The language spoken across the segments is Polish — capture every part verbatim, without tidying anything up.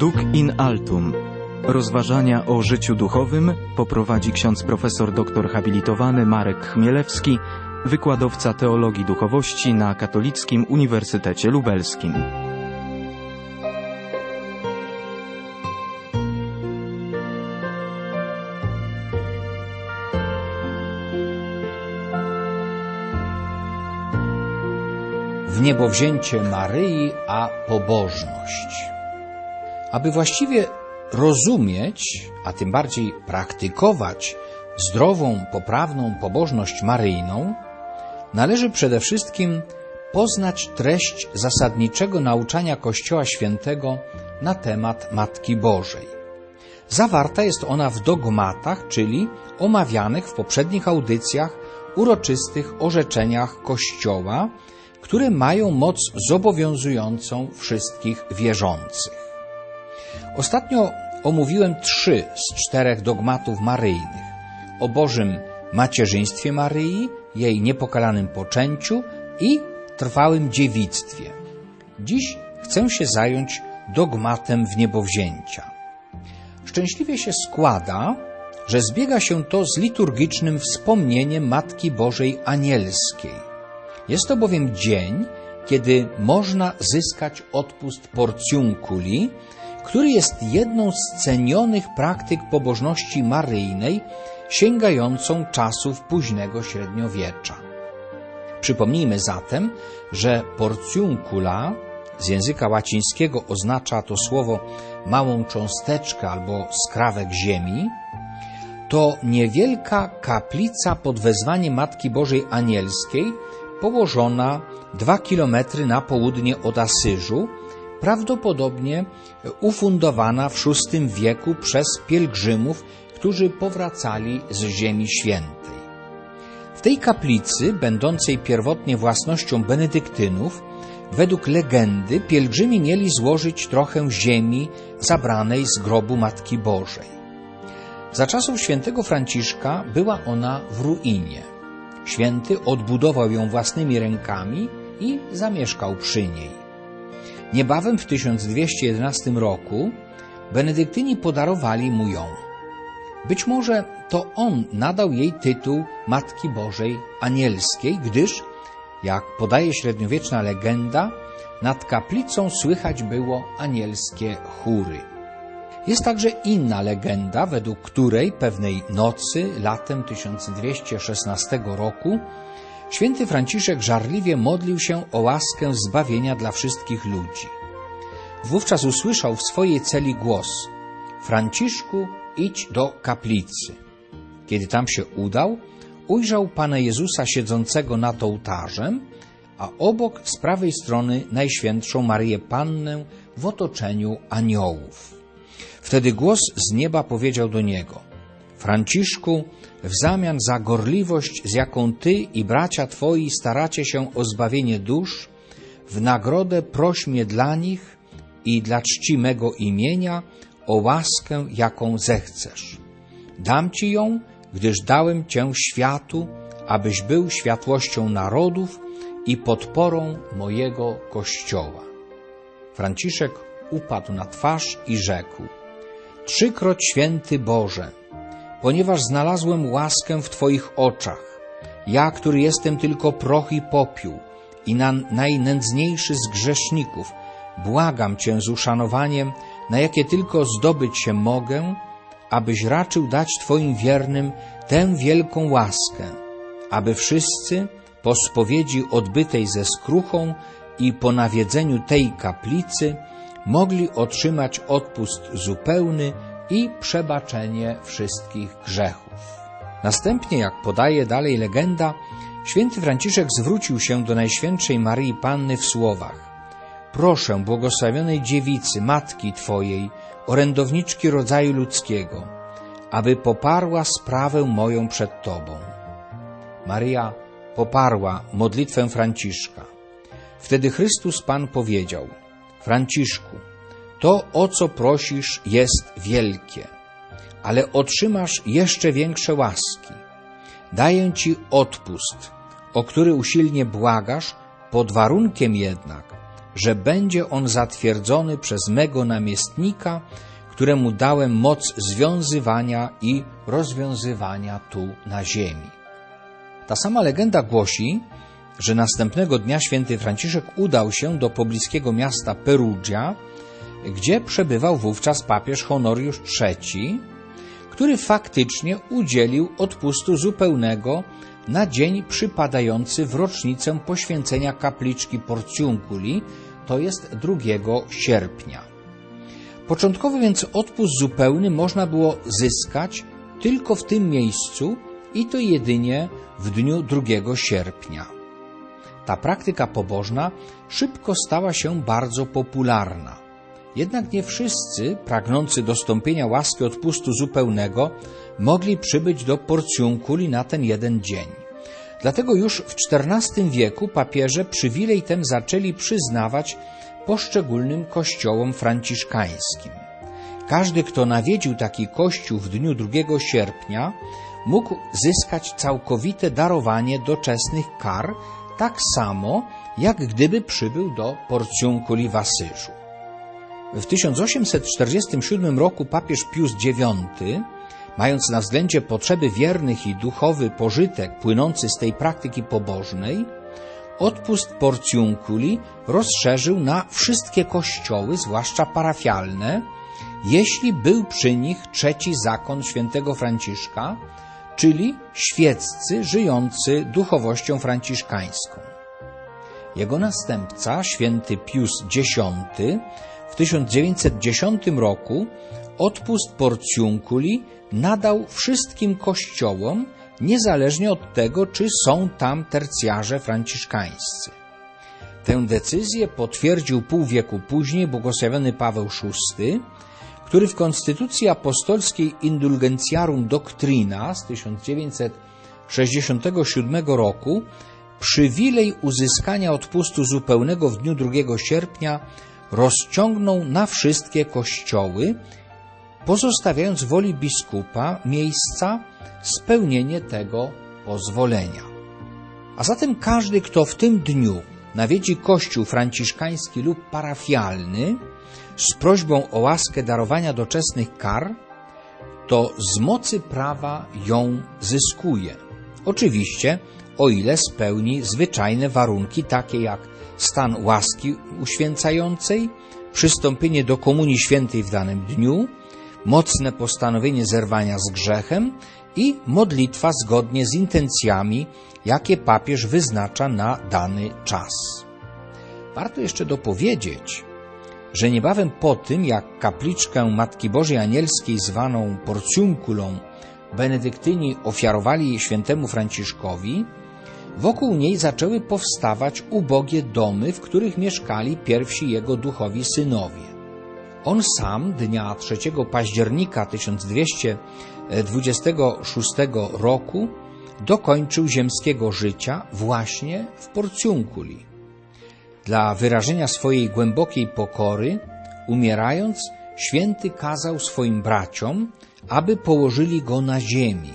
Nunc in altum. Rozważania o życiu duchowym poprowadzi ksiądz profesor doktor habilitowany Marek Chmielewski, wykładowca teologii duchowości na Katolickim Uniwersytecie Lubelskim. Wniebowzięcie Maryi a pobożność. Aby właściwie rozumieć, a tym bardziej praktykować zdrową, poprawną pobożność maryjną, należy przede wszystkim poznać treść zasadniczego nauczania Kościoła Świętego na temat Matki Bożej. Zawarta jest ona w dogmatach, czyli omawianych w poprzednich audycjach uroczystych orzeczeniach Kościoła, które mają moc zobowiązującą wszystkich wierzących. Ostatnio omówiłem trzy z czterech dogmatów maryjnych: o Bożym macierzyństwie Maryi, jej niepokalanym poczęciu i trwałym dziewictwie. Dziś chcę się zająć dogmatem wniebowzięcia. Szczęśliwie się składa, że zbiega się to z liturgicznym wspomnieniem Matki Bożej Anielskiej. Jest to bowiem dzień, kiedy można zyskać odpust portiunculi, który jest jedną z cenionych praktyk pobożności maryjnej, sięgającą czasów późnego średniowiecza. Przypomnijmy zatem, że portiuncula z języka łacińskiego oznacza to słowo małą cząsteczkę albo skrawek ziemi. To niewielka kaplica pod wezwaniem Matki Bożej Anielskiej, położona dwa kilometry na południe od Asyżu, prawdopodobnie ufundowana w szóstym wieku przez pielgrzymów, którzy powracali z Ziemi Świętej. W tej kaplicy, będącej pierwotnie własnością benedyktynów, według legendy pielgrzymi mieli złożyć trochę ziemi zabranej z grobu Matki Bożej. Za czasów świętego Franciszka była ona w ruinie. Święty odbudował ją własnymi rękami i zamieszkał przy niej. Niebawem w tysiąc dwieście jedenastym roku benedyktyni podarowali mu ją. Być może to on nadał jej tytuł Matki Bożej Anielskiej, gdyż, jak podaje średniowieczna legenda, nad kaplicą słychać było anielskie chóry. Jest także inna legenda, według której pewnej nocy, latem tysiąc dwieście szesnastego roku, święty Franciszek żarliwie modlił się o łaskę zbawienia dla wszystkich ludzi. Wówczas usłyszał w swojej celi głos: Franciszku, idź do kaplicy. Kiedy tam się udał, ujrzał Pana Jezusa siedzącego nad ołtarzem, a obok z prawej strony Najświętszą Maryję Pannę w otoczeniu aniołów. Wtedy głos z nieba powiedział do niego: Franciszku, w zamian za gorliwość, z jaką ty i bracia twoi staracie się o zbawienie dusz, w nagrodę proś mnie dla nich i dla czci mego imienia o łaskę, jaką zechcesz. Dam ci ją, gdyż dałem cię światu, abyś był światłością narodów i podporą mojego Kościoła. Franciszek upadł na twarz i rzekł: Trzykroć święty Boże, ponieważ znalazłem łaskę w Twoich oczach, ja, który jestem tylko proch i popiół i na najnędzniejszy z grzeszników, błagam Cię z uszanowaniem, na jakie tylko zdobyć się mogę, abyś raczył dać Twoim wiernym tę wielką łaskę, aby wszyscy po spowiedzi odbytej ze skruchą i po nawiedzeniu tej kaplicy mogli otrzymać odpust zupełny i przebaczenie wszystkich grzechów. Następnie, jak podaje dalej legenda, święty Franciszek zwrócił się do Najświętszej Maryi Panny w słowach: Proszę błogosławionej dziewicy, matki Twojej, orędowniczki rodzaju ludzkiego, aby poparła sprawę moją przed Tobą. Maryja poparła modlitwę Franciszka. Wtedy Chrystus Pan powiedział: Franciszku, to, o co prosisz, jest wielkie, ale otrzymasz jeszcze większe łaski. Daję Ci odpust, o który usilnie błagasz, pod warunkiem jednak, że będzie on zatwierdzony przez mego namiestnika, któremu dałem moc związywania i rozwiązywania tu na ziemi. Ta sama legenda głosi, że następnego dnia święty Franciszek udał się do pobliskiego miasta Perugia, gdzie przebywał wówczas papież Honoriusz trzeci, który faktycznie udzielił odpustu zupełnego na dzień przypadający w rocznicę poświęcenia kapliczki Porciunculi, to jest drugiego sierpnia. Początkowo więc odpust zupełny można było zyskać tylko w tym miejscu i to jedynie w dniu drugiego sierpnia. Ta praktyka pobożna szybko stała się bardzo popularna. Jednak nie wszyscy, pragnący dostąpienia łaski odpustu zupełnego, mogli przybyć do Porciunculi na ten jeden dzień. Dlatego już w czternastym wieku papieże przywilej ten zaczęli przyznawać poszczególnym kościołom franciszkańskim. Każdy, kto nawiedził taki kościół w dniu drugiego sierpnia, mógł zyskać całkowite darowanie doczesnych kar, tak samo jak gdyby przybył do Porciunculi w Asyżu. W tysiąc osiemset czterdziestym siódmym roku papież Pius dziewiąty, mając na względzie potrzeby wiernych i duchowy pożytek płynący z tej praktyki pobożnej, odpust Porciunculi rozszerzył na wszystkie kościoły, zwłaszcza parafialne, jeśli był przy nich trzeci zakon świętego Franciszka, czyli świeccy żyjący duchowością franciszkańską. Jego następca, święty Pius dziesiąty, w tysiąc dziewięćset dziesiątym roku odpust Porciunculi nadał wszystkim kościołom, niezależnie od tego, czy są tam tercjarze franciszkańscy. Tę decyzję potwierdził pół wieku później błogosławiony Paweł szósty, który w Konstytucji Apostolskiej Indulgentiarum Doctrina z tysiąc dziewięćset sześćdziesiątego siódmego roku przywilej uzyskania odpustu zupełnego w dniu drugiego sierpnia rozciągnął na wszystkie kościoły, pozostawiając woli biskupa miejsca spełnienie tego pozwolenia. A zatem każdy, kto w tym dniu nawiedzi kościół franciszkański lub parafialny z prośbą o łaskę darowania doczesnych kar, to z mocy prawa ją zyskuje. Oczywiście, o ile spełni zwyczajne warunki, takie jak stan łaski uświęcającej, przystąpienie do Komunii Świętej w danym dniu, mocne postanowienie zerwania z grzechem i modlitwa zgodnie z intencjami, jakie papież wyznacza na dany czas. Warto jeszcze dopowiedzieć, że niebawem po tym, jak kapliczkę Matki Bożej Anielskiej zwaną Porciunculą benedyktyni ofiarowali świętemu Franciszkowi, wokół niej zaczęły powstawać ubogie domy, w których mieszkali pierwsi jego duchowi synowie. On sam dnia trzeciego października tysiąc dwieście dwudziestego szóstego roku dokończył ziemskiego życia właśnie w Porciunculi. Dla wyrażenia swojej głębokiej pokory, umierając, święty kazał swoim braciom, aby położyli go na ziemi.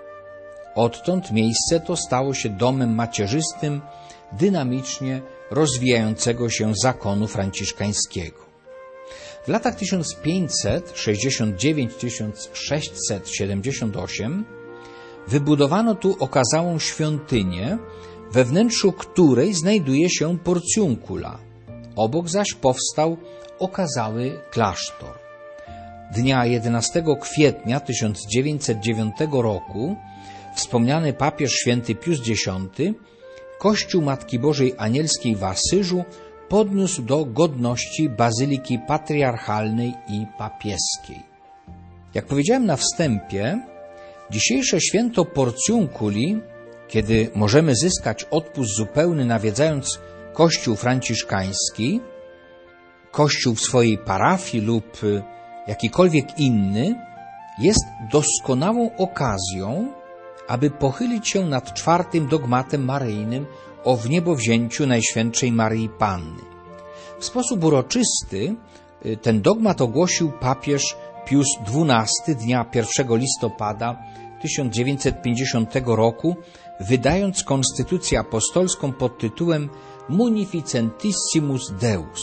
Odtąd miejsce to stało się domem macierzystym dynamicznie rozwijającego się zakonu franciszkańskiego. W latach tysiąc pięćset sześćdziesiąt dziewięć do tysiąc sześćset siedemdziesiąt osiem wybudowano tu okazałą świątynię, we wnętrzu której znajduje się Porciuncula. Obok zaś powstał okazały klasztor. Dnia jedenastego kwietnia tysiąc dziewięćset dziewiątego roku wspomniany papież święty Pius dziesiąty Kościół Matki Bożej Anielskiej w Asyżu podniósł do godności bazyliki patriarchalnej i papieskiej. Jak powiedziałem na wstępie, dzisiejsze święto Porciunculi, kiedy możemy zyskać odpust zupełny nawiedzając kościół franciszkański, kościół w swojej parafii lub jakikolwiek inny, jest doskonałą okazją, aby pochylić się nad czwartym dogmatem maryjnym o wniebowzięciu Najświętszej Maryi Panny. W sposób uroczysty ten dogmat ogłosił papież Pius dwunasty dnia pierwszego listopada tysiąc dziewięćset pięćdziesiątego roku wydając konstytucję apostolską pod tytułem Munificentissimus Deus.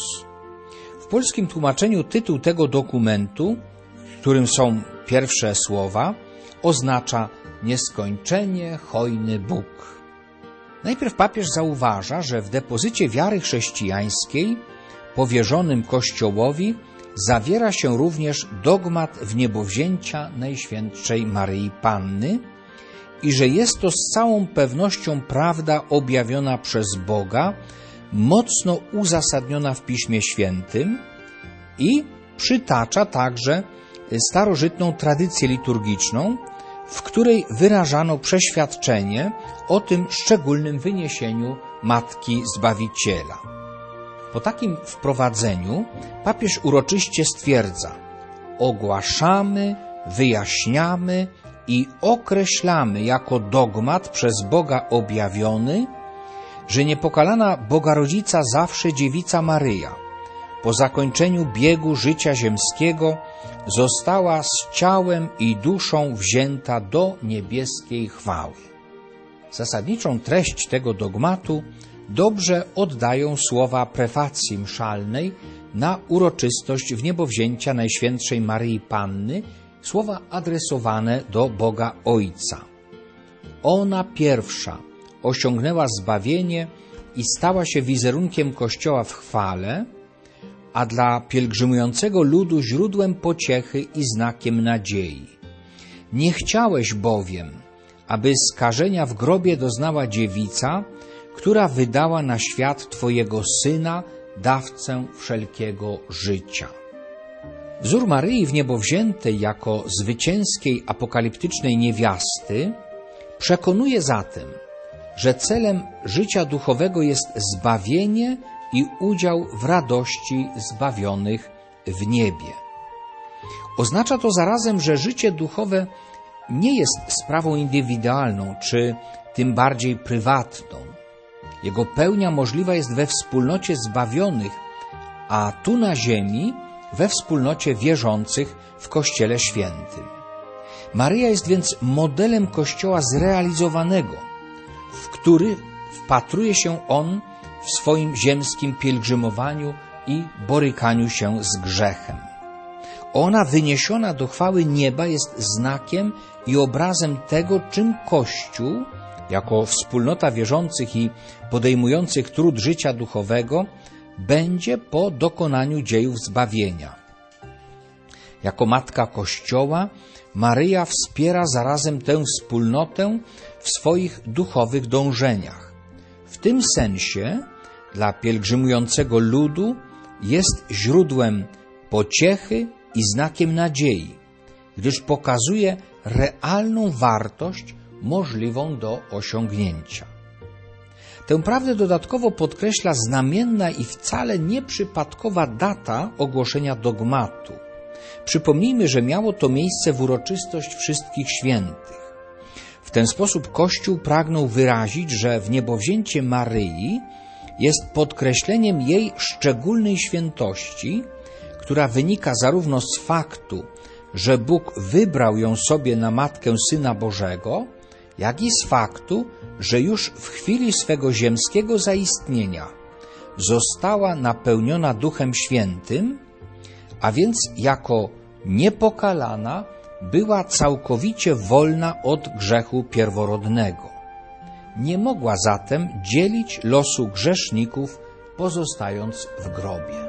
W polskim tłumaczeniu tytuł tego dokumentu, w którym są pierwsze słowa, oznacza nieskończenie hojny Bóg. Najpierw papież zauważa, że w depozycie wiary chrześcijańskiej powierzonym Kościołowi zawiera się również dogmat wniebowzięcia Najświętszej Maryi Panny i że jest to z całą pewnością prawda objawiona przez Boga, mocno uzasadniona w Piśmie Świętym, i przytacza także starożytną tradycję liturgiczną, w której wyrażano przeświadczenie o tym szczególnym wyniesieniu Matki Zbawiciela. Po takim wprowadzeniu papież uroczyście stwierdza: ogłaszamy, wyjaśniamy i określamy jako dogmat przez Boga objawiony, że niepokalana Bogarodzica zawsze Dziewica Maryja po zakończeniu biegu życia ziemskiego została z ciałem i duszą wzięta do niebieskiej chwały. Zasadniczą treść tego dogmatu dobrze oddają słowa prefacji mszalnej na uroczystość wniebowzięcia Najświętszej Maryi Panny, słowa adresowane do Boga Ojca. Ona pierwsza osiągnęła zbawienie i stała się wizerunkiem Kościoła w chwale, a dla pielgrzymującego ludu źródłem pociechy i znakiem nadziei. Nie chciałeś bowiem, aby skażenia w grobie doznała dziewica, która wydała na świat Twojego Syna, dawcę wszelkiego życia. Wzór Maryi wniebowziętej jako zwycięskiej apokaliptycznej niewiasty przekonuje zatem, że celem życia duchowego jest zbawienie i udział w radości zbawionych w niebie. Oznacza to zarazem, że życie duchowe nie jest sprawą indywidualną, czy tym bardziej prywatną. Jego pełnia możliwa jest we wspólnocie zbawionych, a tu na ziemi we wspólnocie wierzących w Kościele Świętym. Maryja jest więc modelem Kościoła zrealizowanego, w który wpatruje się on w swoim ziemskim pielgrzymowaniu i borykaniu się z grzechem. Ona, wyniesiona do chwały nieba, jest znakiem i obrazem tego, czym Kościół, jako wspólnota wierzących i podejmujących trud życia duchowego, będzie po dokonaniu dziejów zbawienia. Jako Matka Kościoła, Maryja wspiera zarazem tę wspólnotę w swoich duchowych dążeniach. W tym sensie dla pielgrzymującego ludu jest źródłem pociechy i znakiem nadziei, gdyż pokazuje realną wartość możliwą do osiągnięcia. Tę prawdę dodatkowo podkreśla znamienna i wcale nieprzypadkowa data ogłoszenia dogmatu. Przypomnijmy, że miało to miejsce w uroczystość Wszystkich Świętych. W ten sposób Kościół pragnął wyrazić, że wniebowzięcie Maryi jest podkreśleniem jej szczególnej świętości, która wynika zarówno z faktu, że Bóg wybrał ją sobie na Matkę Syna Bożego, jak i z faktu, że już w chwili swego ziemskiego zaistnienia została napełniona Duchem Świętym, a więc jako niepokalana była całkowicie wolna od grzechu pierworodnego. Nie mogła zatem dzielić losu grzeszników, pozostając w grobie.